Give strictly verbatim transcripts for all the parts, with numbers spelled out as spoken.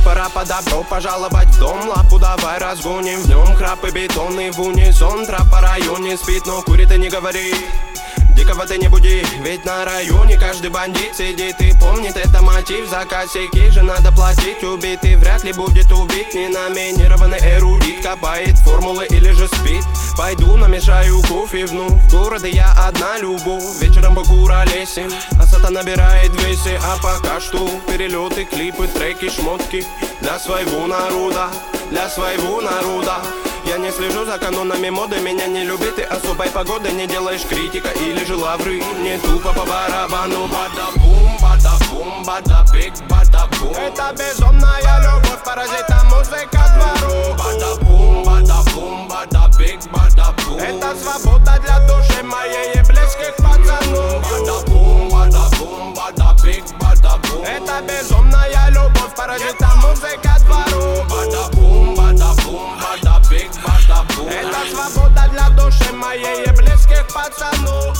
пора по добро пожаловать в дом. Лапу давай разгоним, в нем храп и бетонный в унисон. Трап по районе спит, но курит и не говорит. Дикого ты не буди, ведь на районе каждый бандит сидит и помнит. Это мотив, за косяки же надо платить. Убитый вряд ли будет убит, ненаминированный эрудит. Копает формулы или же спит. Пойду намешаю кофе вновь. В городе я одна любовь. Вечером покуролесим, а сата набирает весе. А пока что перелеты, клипы, треки, шмотки для своего народа, для своего народа. Я не слежу за канонами моды, меня не любит и особой погоды. Не делаешь критика или же лавры, мне тупо по барабану. Бада-бум, бада-бум, бада-бик, бада-бум. Это безумная любовь, паразита, музыка двору. Бада-бум, бада-бум, бада-бик, бада-бум. Это свобода для души моей и близких пацанов. Бада-бум, бада-бум, бада-бик, бада-бум. Это безумная любовь, паразита, музыка двору. Бада-бум, бада-бум, бада-бик, бада-бум. Это свобода для души моей и близких пацанов.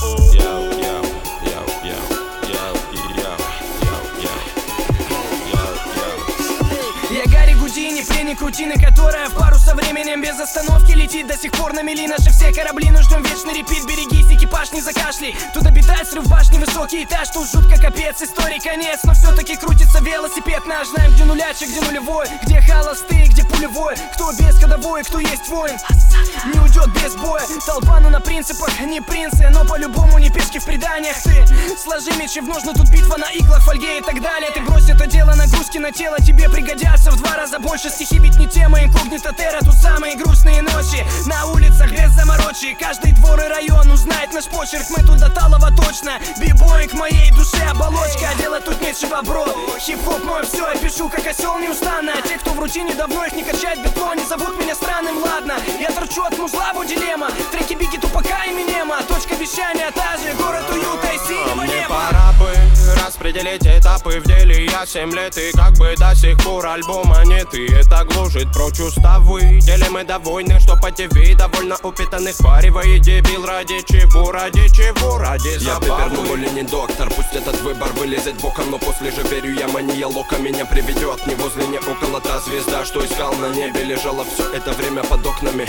Я Гарри Гудини, пленник рутины, которая в пару со временем без остановки летит. До сих пор на мели наши все корабли, но ждем вечный репит. Берегись, экипаж, не закашляй. Тут обитает срыв башни, высокий этаж. Тут жутко капец, истории конец. Но все-таки крутится велосипед наш. Знаем, где нулячек, где нулевой, где холостые, где пулевой. Кто без ходовой, кто есть воин, не уйдет без боя. Толпа, но на принципах, не принцы, но по-любому не пешки в преданиях. Ты сложи мечи в ножны, тут битва на иглах, фольге и так далее. Ты брось это дело, нагрузки на тело тебе пригодятся в два раза больше. Стихи ведь не тема, инкогнито терра. Тут самые грустные ночи на улицах без заморочи. Каждый двор и район узнает наш почерк. Мы тут до талого точно. Бибой к моей душе оболочка, а делать тут нечего, бро. Хип-хоп мой все, я пишу как осел неустанно. А те, кто в рутине давно их не качает бетон, не зовут меня странным, ладно. Я торчу от музла, вот дилемма. Треки Бигги, Тупака и Эминема. Точка вещания та же, город уюта и синего неба. Мне пора бы распределить этапы в деле. Я семь лет и как бы до сих пор альбома нет. И это гложет прочь уставы. Делим мы довольны, что по ТВ довольно упитанных паривает дебил. Ради чего, ради чего, ради забавы. Я приверну более не доктор, пусть этот выбор вылезет боком. Но после же верю я, мания лока меня приведет. Не возле, не около та звезда, что искал на небе. Лежала все это время под окнами.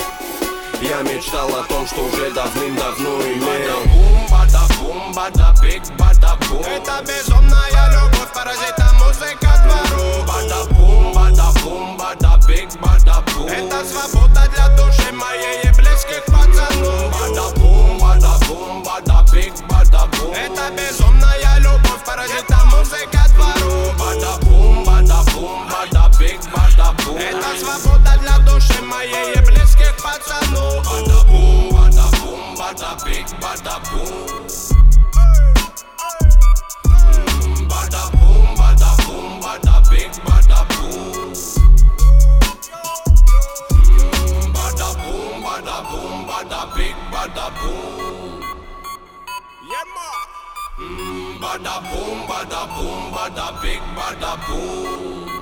Я мечтал о том, что уже давным-давно имел. Бада-бум, бада-бум, бада-бик, бада-бум. Это безумная любовь, паразита, музыка двору. Бада-бум, бада-бум, бада-бик, бада-бум. Это свобода для души моей и близких пацанов. Бада-бум, бада-бум, бада-бик, бада-бум. Это безумная любовь, паразита, музыка двору. Бада-бум, бада-бум, бада-бик, бада-бум. Это свобода для души моей и близких пацанов. Bada-boom, bada-boom, bada-big, bada-boom. Bada-boom, bada-boom, bada-big, bada-boom. Bada-boom, bada-boom, bada-big, bada-boom. Yeah, ma. Bada-boom, bada-boom, bada-big, bada-boom.